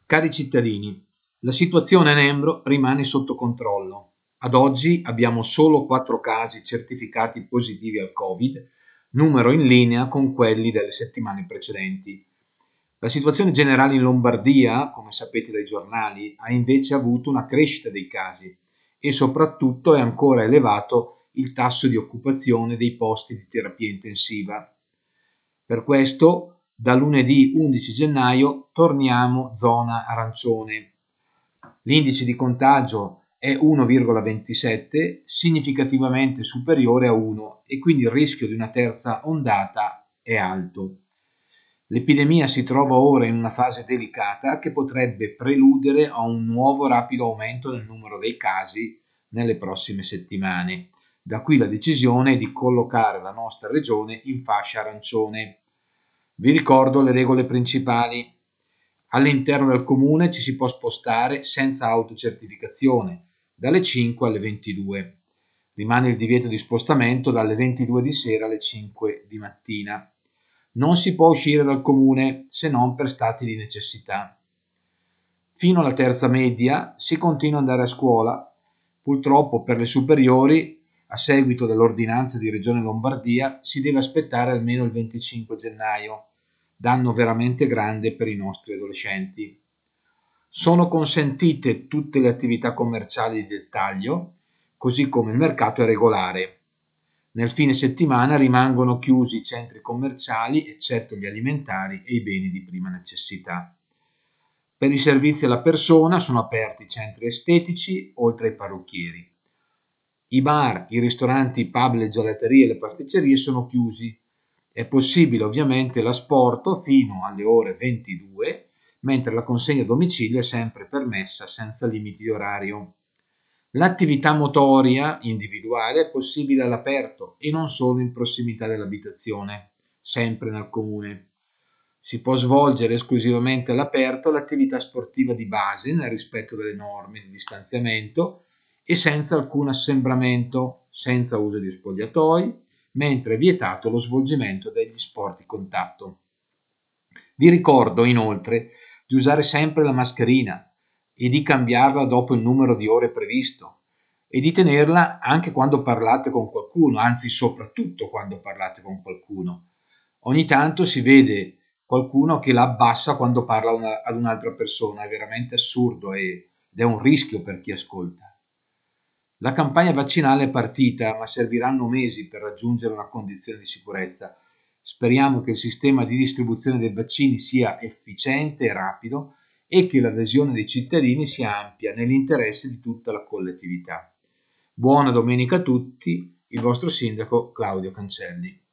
Cari cittadini, la situazione a Nembro rimane sotto controllo. Ad oggi abbiamo solo 4 casi certificati positivi al Covid, numero in linea con quelli delle settimane precedenti. La situazione generale in Lombardia, come sapete dai giornali, ha invece avuto una crescita dei casi e soprattutto è ancora elevato il tasso di occupazione dei posti di terapia intensiva. Per questo, da lunedì 11 gennaio torniamo zona arancione. L'indice di contagio è 1,27, significativamente superiore a 1 e quindi il rischio di una terza ondata è alto. L'epidemia si trova ora in una fase delicata che potrebbe preludere a un nuovo rapido aumento del numero dei casi nelle prossime settimane. Da qui la decisione di collocare la nostra regione in fascia arancione. Vi ricordo le regole principali. All'interno del comune ci si può spostare senza autocertificazione dalle 5 alle 22. Rimane il divieto di spostamento dalle 22 di sera alle 5 di mattina. Non si può uscire dal comune se non per stati di necessità. Fino alla terza media si continua ad andare a scuola. Purtroppo per le superiori, a seguito dell'ordinanza di Regione Lombardia, si deve aspettare almeno il 25 gennaio, danno veramente grande per i nostri adolescenti. Sono consentite tutte le attività commerciali di dettaglio, così come il mercato è regolare. Nel fine settimana rimangono chiusi i centri commerciali, eccetto gli alimentari e i beni di prima necessità. Per i servizi alla persona sono aperti i centri estetici, oltre ai parrucchieri. I bar, i ristoranti, i pub, le gelaterie e le pasticcerie sono chiusi. È possibile ovviamente l'asporto fino alle ore 22, mentre la consegna a domicilio è sempre permessa senza limiti di orario. L'attività motoria individuale è possibile all'aperto e non solo in prossimità dell'abitazione, sempre nel comune. Si può svolgere esclusivamente all'aperto l'attività sportiva di base nel rispetto delle norme di distanziamento e senza alcun assembramento, senza uso di spogliatoi, mentre è vietato lo svolgimento degli sport di contatto. Vi ricordo inoltre di usare sempre la mascherina e di cambiarla dopo il numero di ore previsto e di tenerla anche quando parlate con qualcuno, anzi soprattutto quando parlate con qualcuno. Ogni tanto si vede qualcuno che la abbassa quando parla ad un'altra persona, è veramente assurdo ed è un rischio per chi ascolta. La campagna vaccinale è partita, ma serviranno mesi per raggiungere una condizione di sicurezza. Speriamo che il sistema di distribuzione dei vaccini sia efficiente e rapido e che l'adesione dei cittadini sia ampia nell'interesse di tutta la collettività. Buona domenica a tutti, il vostro sindaco Claudio Cancelli.